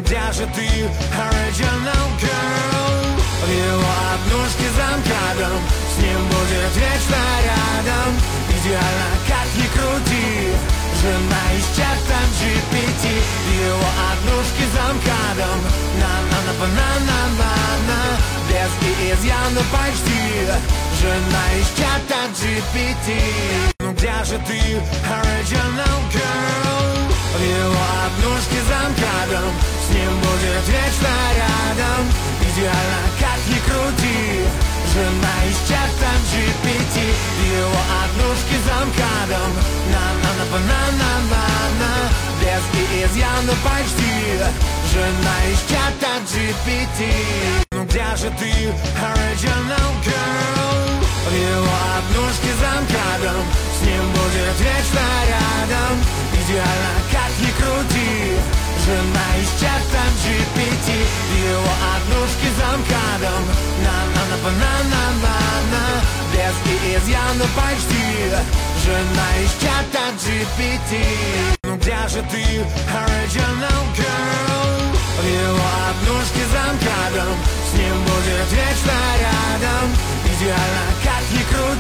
где же ты, original girl? В его однушке за МКАДом, с ним будет вечно рядом. Идеально, как ни крути, жена из чата GPT. В его однушке за МКАДом, на-на-на-на-на-на-на. Без изъяна почти, жена из чата GPT. Ну где же ты, original girl? В его однушке за МКАДом, с ним будет вечно рядом. Идеально, как ни крути, жена из чата GPT. В его однушке за МКАДом, на-на-на-на-на-на-на. Без изъяна почти, жена из чата GPT. Ну где же ты, original girl? В его однушке за МКАДом, с ним будет вечно рядом. Идеально, как ни крути, жена из чата GPT. В его однушке за МКАДом, на-на-на-на-на-на-на. Без изъяна почти, жена из чата GPT. Ну где же ты, original girl? В его однушке за МКАДом, с ним будет вечно рядом. Идеально, как ни крути.